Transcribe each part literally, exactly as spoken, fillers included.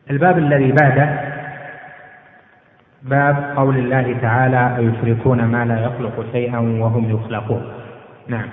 الباب الذي بعده باب قول الله تعالى: أيشركون ما لا يخلق شيئا وهم يخلقون. نعم.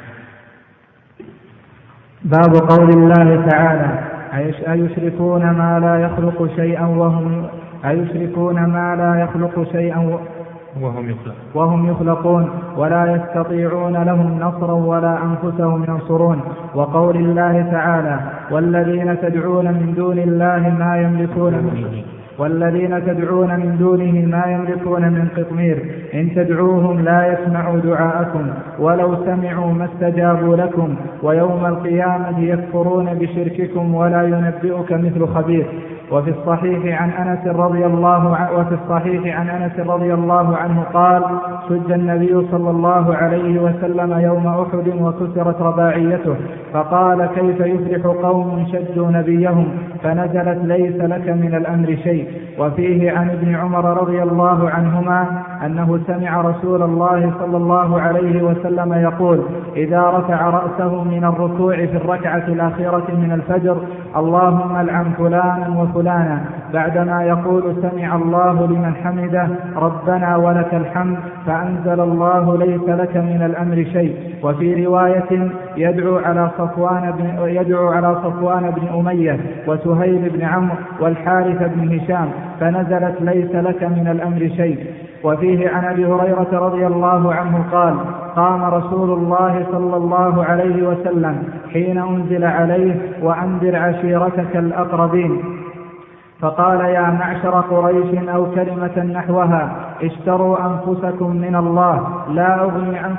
باب قول الله تعالى: أيشركون ما لا يخلق شيئا وهم أيشركون ما لا يخلق شيئا وهم يخلقون وهم يخلقون ولا يستطيعون لهم نصرا ولا أنفسهم ينصرون. وقول الله تعالى: والذين تدعون من دون الله ما يملكون من والذين تدعون من دونه ما يملكون من قطمير إن تدعوهم لا يسمعوا دعاءكم ولو سمعوا ما استجابوا لكم ويوم القيامة يكفرون بشرككم ولا ينبئك مثل خبير. وفي الصحيح عن أنس رضي الله عنه وفي الصحيح عن أنس رضي الله عنه قال: شج النبي صلى الله عليه وسلم يوم أحد وكسرت رباعيته، فقال: كيف يفلح قوم شجوا نبيهم؟ فنزلت: ليس لك من الأمر شيء. وفيه عن ابن عمر رضي الله عنهما أنه سمع رسول الله صلى الله عليه وسلم يقول: إذا رفع رأسه من الركوع في الركعة الأخيرة من الفجر: اللهم العن فلانا وفلانا، بعدما يقول: سمع الله لمن حمده ربنا ولك الحمد، فأنزل الله: ليس لك من الأمر شيء. وفي رواية: يدعو على صفوان بن, يدعو على صفوان بن أمية وسهيل بن عمرو والحارث بن هشام، فنزلت: ليس لك من الأمر شيء. وفيه عن أبي هريرة رضي الله عنه قال: قام رسول الله صلى الله عليه وسلم حين أنزل عليه: وأنذر عشيرتك الأقربين، فقال: يا معشر قريش، أو كلمة نحوها: اشتروا أنفسكم من الله لا أغني عنكم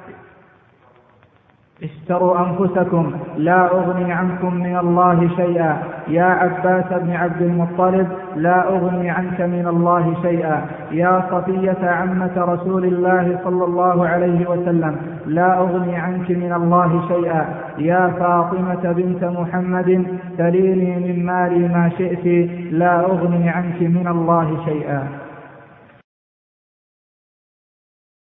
اشتروا أنفسكم لا أغني عنكم من الله شيئا. يا عباس بن عبد المطلب، لا أغني عنك من الله شيئا. يا صفية عمة رسول الله صلى الله عليه وسلم، لا أغني عنك من الله شيئا. يا فاطمة بنت محمد، سليني من مالي ما شئت، لا أغني عنك من الله شيئا.